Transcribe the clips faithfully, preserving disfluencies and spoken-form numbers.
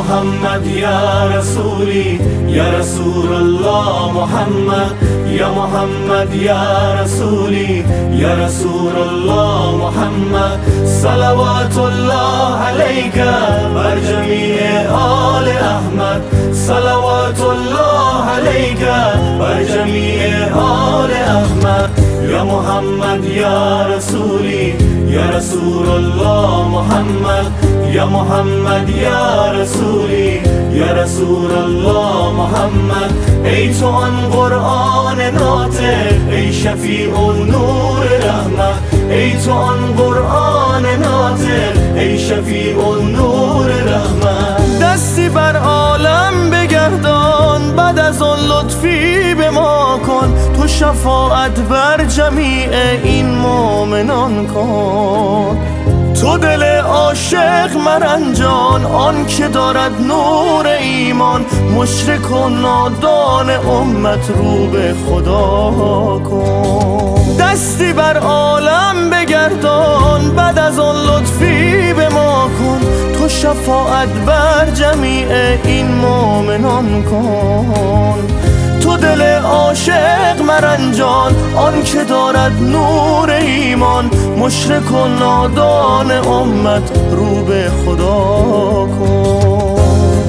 محمد يا رسولي يا رسول الله محمد يا محمد يا رسولي يا رسول الله محمد صلوات الله عليك بر جميع آل احمد صلوات الله عليك بر جميع آل احمد يا محمد يا رسولي يا رسول الله محمد يا محمد يا رسولي يا رسول الله محمد ای تو آن قرآن ناطق ای شفیع و نور رحمت ای تو آن قرآن ناطق ای شفیع و نور رحمت دستی بر عالم بگردان بعد از آن لطفی به ما کن تو شفاعت بر جمیع این مؤمنان کن تو دل عاشق مرنجان آن که دارد نور ایمان مشرک و نادان امت رو به خدا کن دستی بر عالم بگردان بعد از آن لطفی به ما کن تو شفاعت بر جمیع این مؤمنان کن تو دل عاشق مرنجان آن که دارد نور ایمان مشرک و نادان امت رو به خدا کن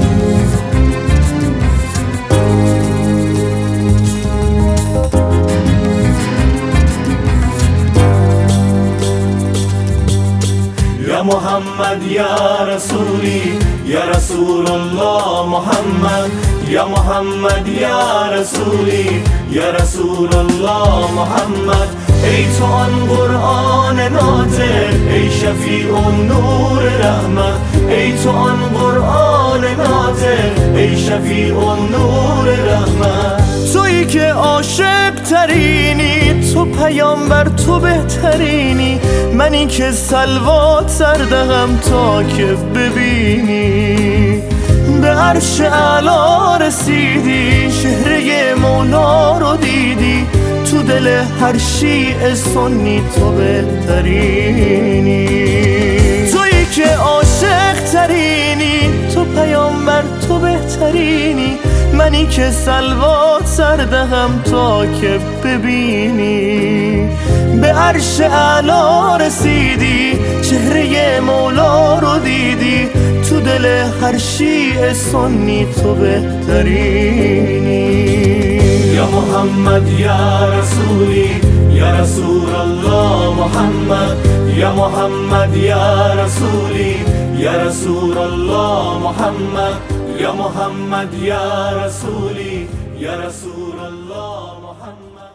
يا محمد يا رسولي يا رسول الله محمد يا محمد يا رسولي يا رسول الله محمد ای تو آن قرآن ناطق ای شفیع و نور رحمت ای تو آن قرآن ناطق ای شفیع و نور رحمت تویی که عاشق ترینی تو پیامبر تو بهترینی منی که صلوات سردهم تا که ببینی به عرش اعلا رسیدی شهره مولا رو دیدی تو دل هر شیعه سنی تو بهترینی تویی که عاشق ترینی تو پیامبر تو بهترینی منی که صلوات سردهم تا که ببینی به عرش اعلا رسیدی چهره مولا رو دیدی تو دل هر شیعه سنی تو بهترینی يا محمد يا رسولي يا رسول الله محمد يا محمد يا رسولي يا رسول الله محمد يا محمد يا رسولي يا رسول الله محمد